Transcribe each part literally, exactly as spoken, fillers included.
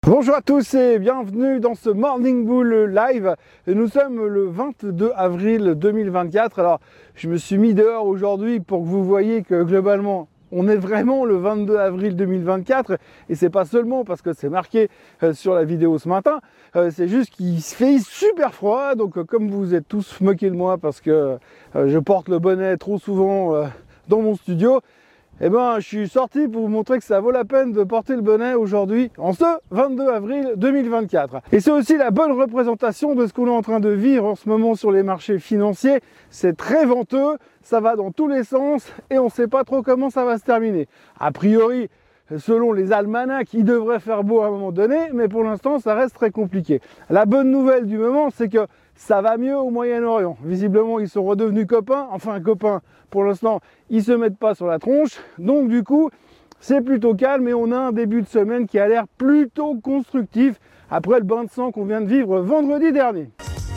Bonjour à tous et bienvenue dans ce Morning Bull Live. Nous sommes le vingt-deux avril deux mille vingt-quatre. Alors, je me suis mis dehors aujourd'hui pour que vous voyez que globalement, on est vraiment le vingt-deux avril deux mille vingt-quatre et c'est pas seulement parce que c'est marqué sur la vidéo ce matin, c'est juste qu'il fait super froid. Donc, comme vous êtes tous moqués de moi parce que je porte le bonnet trop souvent dans mon studio, eh ben, je suis sorti pour vous montrer que ça vaut la peine de porter le bonnet aujourd'hui, en ce vingt-deux avril deux mille vingt-quatre. Et c'est aussi la bonne représentation de ce qu'on est en train de vivre en ce moment sur les marchés financiers. C'est très venteux, ça va dans tous les sens et on ne sait pas trop comment ça va se terminer. A priori, selon les almanachs, il devrait faire beau à un moment donné, mais pour l'instant, ça reste très compliqué. La bonne nouvelle du moment, c'est que ça va mieux au Moyen-Orient. Visiblement, ils sont redevenus copains. Enfin, copains, pour l'instant, ils se mettent pas sur la tronche. Donc, du coup, c'est plutôt calme et on a un début de semaine qui a l'air plutôt constructif après le bain de sang qu'on vient de vivre vendredi dernier.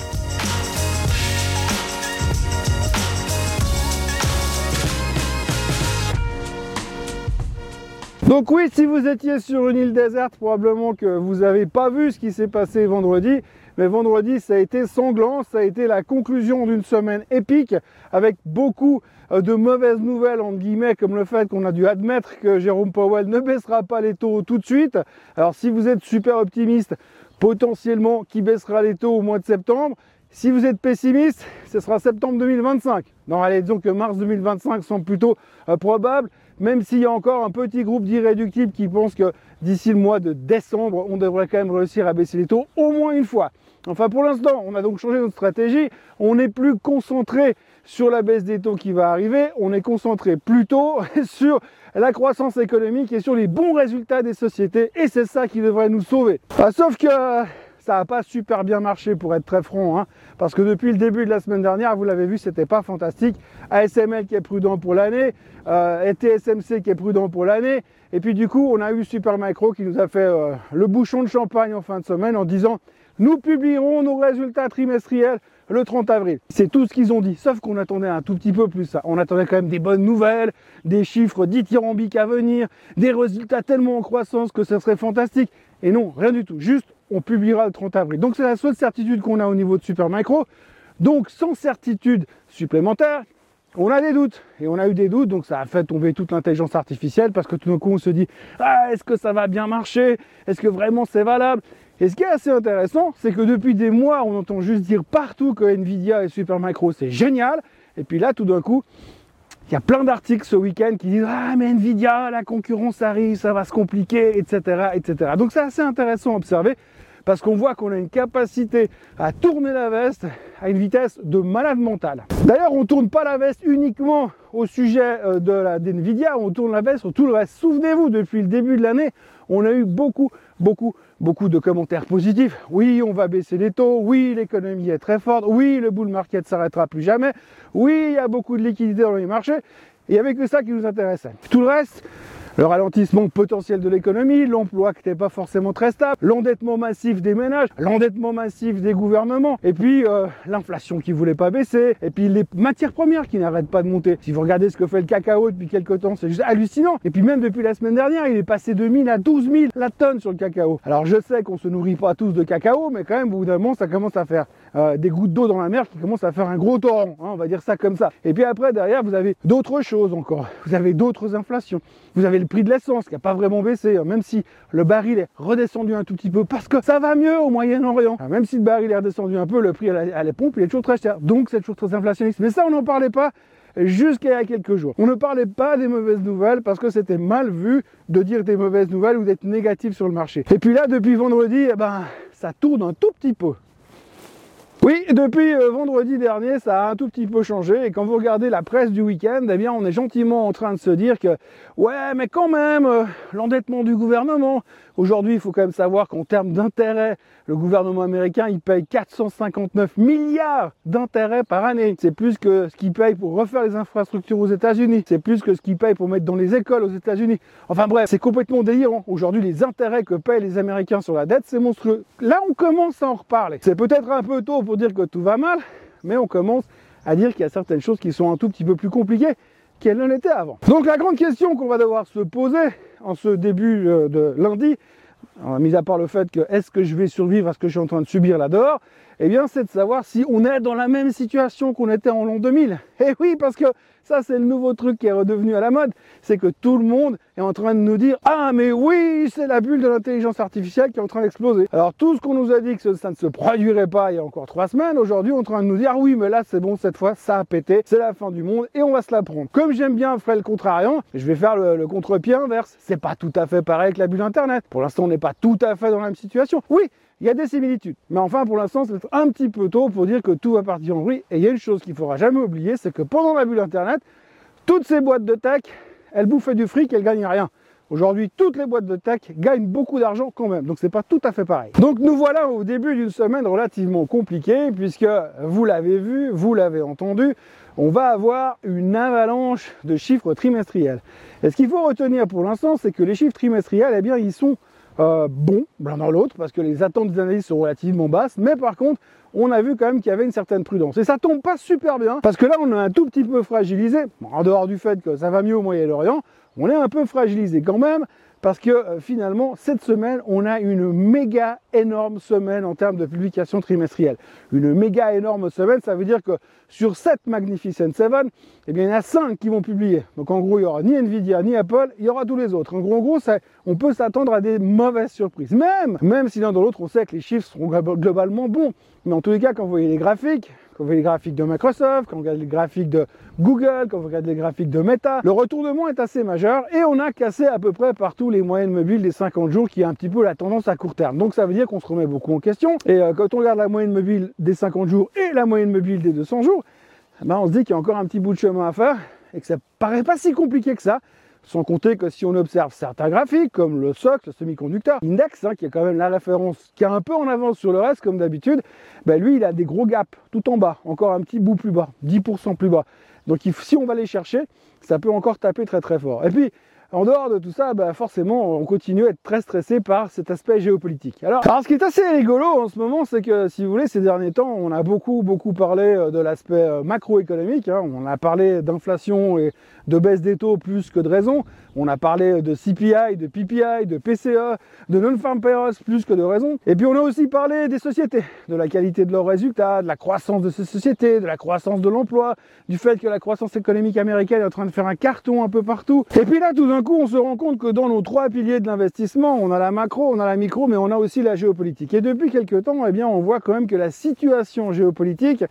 Donc oui, si vous étiez sur une île déserte, probablement que vous n'avez pas vu ce qui s'est passé vendredi. Mais vendredi, ça a été sanglant, ça a été la conclusion d'une semaine épique avec beaucoup de mauvaises nouvelles, entre guillemets, comme le fait qu'on a dû admettre que Jérôme Powell ne baissera pas les taux tout de suite. Alors si vous êtes super optimiste, potentiellement qui baissera les taux au mois de septembre. Si vous êtes pessimiste, ce sera septembre deux mille vingt-cinq. Non, allez, disons que mars deux mille vingt-cinq semble plutôt euh, probable, même s'il y a encore un petit groupe d'irréductibles qui pensent que d'ici le mois de décembre, on devrait quand même réussir à baisser les taux au moins une fois. Enfin, pour l'instant, on a donc changé notre stratégie. On n'est plus concentré sur la baisse des taux qui va arriver. On est concentré plutôt sur la croissance économique et sur les bons résultats des sociétés. Et c'est ça qui devrait nous sauver. Ah, sauf que ça n'a pas super bien marché, pour être très franc, hein, parce que depuis le début de la semaine dernière, vous l'avez vu, c'était pas fantastique. A S M L qui est prudent pour l'année, euh, et T S M C qui est prudent pour l'année, et puis du coup, on a eu Supermicro qui nous a fait euh, le bouchon de champagne en fin de semaine en disant « Nous publierons nos résultats trimestriels le trente avril ». C'est tout ce qu'ils ont dit, sauf qu'on attendait un tout petit peu plus ça. On attendait quand même des bonnes nouvelles, des chiffres dithyrambiques à venir, des résultats tellement en croissance que ce serait fantastique. Et non, rien du tout, juste on publiera le trente avril. Donc c'est la seule certitude qu'on a au niveau de Supermicro. Donc sans certitude supplémentaire, on a des doutes. Et on a eu des doutes, donc ça a fait tomber toute l'intelligence artificielle parce que tout d'un coup on se dit « Ah, est-ce que ça va bien marcher? Est-ce que vraiment c'est valable ?» Et ce qui est assez intéressant, c'est que depuis des mois, on entend juste dire partout que Nvidia et Supermicro c'est génial. Et puis là, tout d'un coup, il y a plein d'articles ce week-end qui disent « Ah, mais Nvidia, la concurrence arrive, ça va se compliquer, et cetera et cetera » Donc c'est assez intéressant à observer parce qu'on voit qu'on a une capacité à tourner la veste à une vitesse de malade mental. D'ailleurs, on ne tourne pas la veste uniquement au sujet de la d'Nvidia, on tourne la veste sur tout le reste. Souvenez-vous, depuis le début de l'année, on a eu beaucoup, beaucoup, beaucoup de commentaires positifs. Oui, on va baisser les taux. Oui, l'économie est très forte. Oui, le bull market s'arrêtera plus jamais. Oui, il y a beaucoup de liquidités dans les marchés. Et il n'y avait que ça qui nous intéressait. Tout le reste, le ralentissement potentiel de l'économie, l'emploi qui n'était pas forcément très stable, l'endettement massif des ménages, l'endettement massif des gouvernements, et puis euh, l'inflation qui ne voulait pas baisser, et puis les matières premières qui n'arrêtent pas de monter. Si vous regardez ce que fait le cacao depuis quelques temps, c'est juste hallucinant. Et puis même depuis la semaine dernière, il est passé de mille à douze mille la tonne sur le cacao. Alors je sais qu'on ne se nourrit pas tous de cacao, mais quand même, au bout d'un moment, ça commence à faire euh, des gouttes d'eau dans la mer qui commencent à faire un gros torrent, hein, on va dire ça comme ça. Et puis après, derrière, vous avez d'autres choses encore. Vous avez d'autres inflations. Vous avez le prix de l'essence qui n'a pas vraiment baissé, hein, même si le baril est redescendu un tout petit peu, parce que ça va mieux au Moyen-Orient. Même si le baril est redescendu un peu, le prix à la, à la pompe, il est toujours très cher. Donc c'est toujours très inflationniste. Mais ça, on n'en parlait pas jusqu'à il y a quelques jours. On ne parlait pas des mauvaises nouvelles parce que c'était mal vu de dire des mauvaises nouvelles ou d'être négatif sur le marché. Et puis là, depuis vendredi, eh ben, ça tourne un tout petit peu. Oui, depuis euh, vendredi dernier, ça a un tout petit peu changé. Et quand vous regardez la presse du week-end, eh bien, on est gentiment en train de se dire que, ouais, mais quand même, euh, l'endettement du gouvernement. Aujourd'hui, il faut quand même savoir qu'en termes d'intérêt, le gouvernement américain, il paye quatre cent cinquante-neuf milliards d'intérêts par année. C'est plus que ce qu'il paye pour refaire les infrastructures aux États-Unis. C'est plus que ce qu'il paye pour mettre dans les écoles aux États-Unis. Enfin bref, c'est complètement délirant. Aujourd'hui, les intérêts que payent les Américains sur la dette, c'est monstrueux. Là, on commence à en reparler. C'est peut-être un peu tôt pour dire que tout va mal, mais on commence à dire qu'il y a certaines choses qui sont un tout petit peu plus compliquées qu'elles ne l'étaient avant. Donc la grande question qu'on va devoir se poser en ce début de lundi, alors, mis à part le fait que est-ce que je vais survivre à ce que je suis en train de subir là dehors, eh bien c'est de savoir si on est dans la même situation qu'on était en l'an deux mille. Et oui, parce que ça c'est le nouveau truc qui est redevenu à la mode, c'est que tout le monde est en train de nous dire « Ah mais oui, c'est la bulle de l'intelligence artificielle qui est en train d'exploser ». Alors tout ce qu'on nous a dit que ça ne se produirait pas il y a encore trois semaines, aujourd'hui on est en train de nous dire « Ah oui, mais là c'est bon, cette fois ça a pété, c'est la fin du monde et on va se la prendre ». Comme j'aime bien faire le contrariant, je vais faire le, le contre-pied inverse. C'est pas tout à fait pareil avec la bulle Internet. Pour l'instant on n'est pas tout à fait dans la même situation. Oui, il y a des similitudes. Mais enfin, pour l'instant, c'est un petit peu tôt pour dire que tout va partir en vrille. Et il y a une chose qu'il ne faudra jamais oublier, c'est que pendant la bulle Internet, toutes ces boîtes de tech, elles bouffaient du fric, elles ne gagnent rien. Aujourd'hui, toutes les boîtes de tech gagnent beaucoup d'argent quand même. Donc, c'est pas tout à fait pareil. Donc, nous voilà au début d'une semaine relativement compliquée, puisque vous l'avez vu, vous l'avez entendu, on va avoir une avalanche de chiffres trimestriels. Et ce qu'il faut retenir pour l'instant, c'est que les chiffres trimestriels, eh bien, ils sont Euh, bon, l'un dans l'autre, parce que les attentes des analystes sont relativement basses, mais par contre, on a vu quand même qu'il y avait une certaine prudence. Et ça tombe pas super bien, parce que là, on est un tout petit peu fragilisé, en dehors du fait que ça va mieux au Moyen-Orient, on est un peu fragilisé quand même, parce que euh, finalement, cette semaine, on a une méga énorme semaine en termes de publication trimestrielle. Une méga énorme semaine, ça veut dire que sur sept Magnificent seven, eh bien, il y en a cinq qui vont publier. Donc en gros, il n'y aura ni Nvidia, ni Apple, il y aura tous les autres. En gros, en gros ça, on peut s'attendre à des mauvaises surprises. Même, même si l'un dans l'autre, on sait que les chiffres seront globalement bons. Mais en tous les cas, quand vous voyez les graphiques, quand vous voyez les graphiques de Microsoft, quand vous regardez les graphiques de Google, quand vous regardez les graphiques de Meta, le retournement est assez majeur et on a cassé à peu près partout les moyennes mobiles des cinquante jours qui est un petit peu la tendance à court terme. Donc ça veut dire qu'on se remet beaucoup en question. Et euh, quand on regarde la moyenne mobile des cinquante jours et la moyenne mobile des deux cents jours, ben on se dit qu'il y a encore un petit bout de chemin à faire et que ça paraît pas si compliqué que ça. Sans compter que si on observe certains graphiques, comme le S O X, le semi-conducteur index, hein, qui est quand même la référence qui est un peu en avance sur le reste, comme d'habitude, ben lui, il a des gros gaps tout en bas, encore un petit bout plus bas, dix pour cent plus bas. Donc il, si on va les chercher, ça peut encore taper très très fort. Et puis, en dehors de tout ça, ben forcément, on continue à être très stressé par cet aspect géopolitique. Alors, alors, ce qui est assez rigolo en ce moment, c'est que, si vous voulez, ces derniers temps, on a beaucoup, beaucoup parlé de l'aspect macroéconomique. Hein. On a parlé d'inflation et de baisse des taux plus que de raison. On a parlé de C P I, de P P I, de P C E, de non-farm payrolls plus que de raison. Et puis, on a aussi parlé des sociétés, de la qualité de leurs résultats, de la croissance de ces sociétés, de la croissance de l'emploi, du fait que la croissance économique américaine est en train de faire un carton un peu partout. Et puis là, tout d'un coup, on se rend compte que dans nos trois piliers de l'investissement, on a la macro, on a la micro, mais on a aussi la géopolitique. Et depuis quelques temps, eh bien, on voit quand même que la situation géopolitique,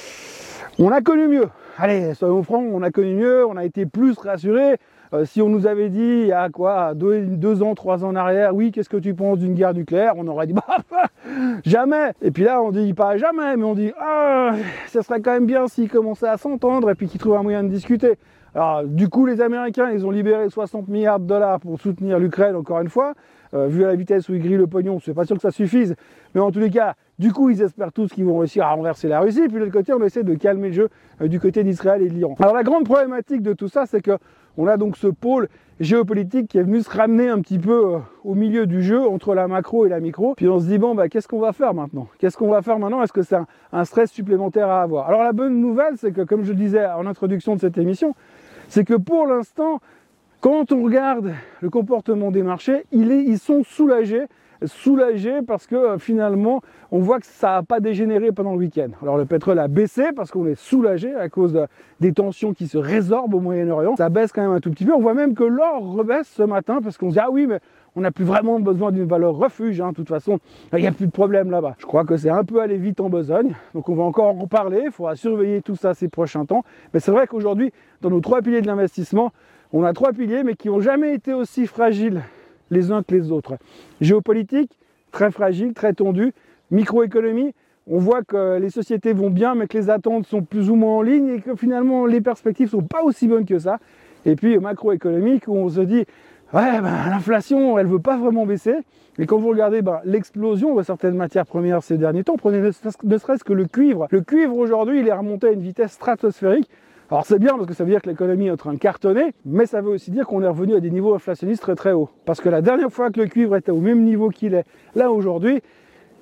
on a connu mieux. Allez, soyons francs, on a connu mieux, on a été plus rassurés. Euh, si on nous avait dit il y a quoi, deux, deux ans, trois ans en arrière, oui, qu'est-ce que tu penses d'une guerre nucléaire, on aurait dit bah jamais. Et puis là, on dit pas jamais, mais on dit ah, ça serait quand même bien s'ils commençaient à s'entendre et puis qu'ils trouvent un moyen de discuter. Alors, du coup, les Américains, ils ont libéré soixante milliards de dollars pour soutenir l'Ukraine, encore une fois. Euh, vu à la vitesse où ils grillent le pognon, c'est pas sûr que ça suffise. Mais en tous les cas, du coup, ils espèrent tous qu'ils vont réussir à renverser la Russie. Puis de l'autre côté, on essaie de calmer le jeu euh, du côté d'Israël et de l'Iran. Alors, la grande problématique de tout ça, c'est que on a donc ce pôle géopolitique qui est venu se ramener un petit peu euh, au milieu du jeu, entre la macro et la micro. Puis on se dit, bon, bah, qu'est-ce qu'on va faire maintenant Qu'est-ce qu'on va faire maintenant Est-ce que c'est un, un stress supplémentaire à avoir? Alors, la bonne nouvelle, c'est que, comme je le disais en introduction de cette émission, c'est que pour l'instant, quand on regarde le comportement des marchés, il est, ils sont soulagés, soulagés parce que euh, finalement, on voit que ça n'a pas dégénéré pendant le week-end. Alors le pétrole a baissé parce qu'on est soulagé à cause de, des tensions qui se résorbent au Moyen-Orient. Ça baisse quand même un tout petit peu. On voit même que l'or rebaisse ce matin parce qu'on se dit ah oui, mais on n'a plus vraiment besoin d'une valeur refuge. Hein. De toute façon, il n'y a plus de problème là-bas. Je crois que c'est un peu allé vite en besogne. Donc on va encore en reparler. Il faudra surveiller tout ça ces prochains temps. Mais c'est vrai qu'aujourd'hui, dans nos trois piliers de l'investissement, on a trois piliers, mais qui n'ont jamais été aussi fragiles les uns que les autres. Géopolitique, très fragile, très tendu. Microéconomie, on voit que les sociétés vont bien, mais que les attentes sont plus ou moins en ligne et que finalement les perspectives ne sont pas aussi bonnes que ça. Et puis macroéconomique, où on se dit, ouais, ben, l'inflation, elle ne veut pas vraiment baisser. Et quand vous regardez ben, l'explosion de certaines matières premières ces derniers temps, prenez ne serait-ce que le cuivre. Le cuivre aujourd'hui, il est remonté à une vitesse stratosphérique. Alors c'est bien parce que ça veut dire que l'économie est en train de cartonner, mais ça veut aussi dire qu'on est revenu à des niveaux inflationnistes très très hauts. Parce que la dernière fois que le cuivre était au même niveau qu'il est là aujourd'hui,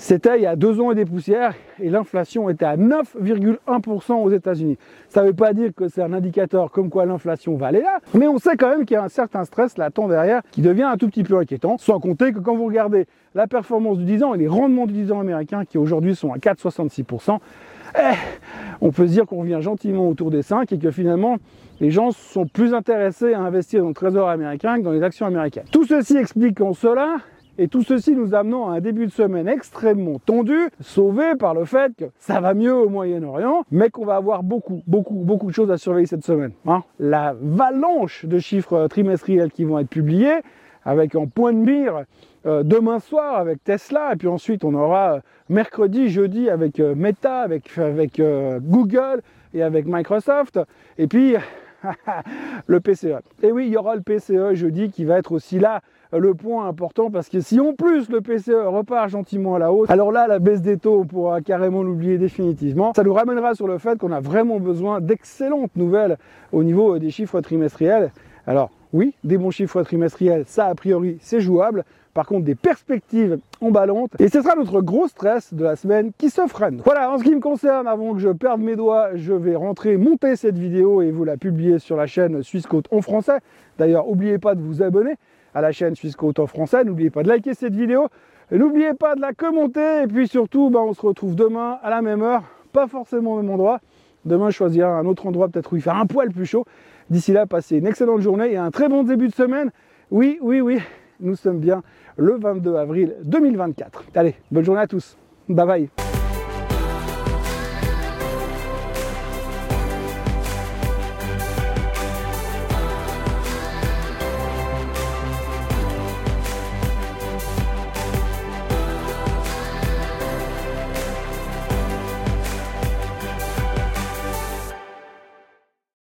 C'était il y a deux ans et des poussières et l'inflation était à neuf virgule un pour cent aux États-Unis. Ça ne veut pas dire que c'est un indicateur comme quoi l'inflation va aller là, mais on sait quand même qu'il y a un certain stress latent derrière qui devient un tout petit peu inquiétant, sans compter que quand vous regardez la performance du dix ans et les rendements du dix ans américain qui aujourd'hui sont à quatre virgule soixante-six pour cent, eh, on peut se dire qu'on revient gentiment autour des cinq et que finalement les gens sont plus intéressés à investir dans le trésor américain que dans les actions américaines. Tout ceci explique en cela, et tout ceci nous amenant à un début de semaine extrêmement tendu, sauvé par le fait que ça va mieux au Moyen-Orient, mais qu'on va avoir beaucoup, beaucoup, beaucoup de choses à surveiller cette semaine. Hein, la avalanche de chiffres trimestriels qui vont être publiés, avec en point de mire euh, demain soir avec Tesla, et puis ensuite on aura euh, mercredi, jeudi avec euh, Meta, avec, avec euh, Google et avec Microsoft, et puis le P C E. Et oui, il y aura le P C E jeudi qui va être aussi là le point important, parce que si en plus le P C E repart gentiment à la hausse, alors là la baisse des taux on pourra carrément l'oublier définitivement. Ça nous ramènera sur le fait qu'on a vraiment besoin d'excellentes nouvelles au niveau des chiffres trimestriels. Alors oui, des bons chiffres trimestriels, ça a priori c'est jouable. Par contre, des perspectives emballantes. Et ce sera notre gros stress de la semaine qui se freine. Voilà, en ce qui me concerne, avant que je perde mes doigts, je vais rentrer monter cette vidéo et vous la publier sur la chaîne Suisse Côte en français. D'ailleurs, n'oubliez pas de vous abonner à la chaîne Suisse Côte en français. N'oubliez pas de liker cette vidéo. N'oubliez pas de la commenter. Et puis surtout, bah, on se retrouve demain à la même heure. Pas forcément au même endroit. Demain, je choisirai un autre endroit, peut-être où il fait un poil plus chaud. D'ici là, passez une excellente journée et un très bon début de semaine. Oui, oui, oui. Nous sommes bien le vingt-deux avril deux mille vingt-quatre. Allez, bonne journée à tous. Bye bye.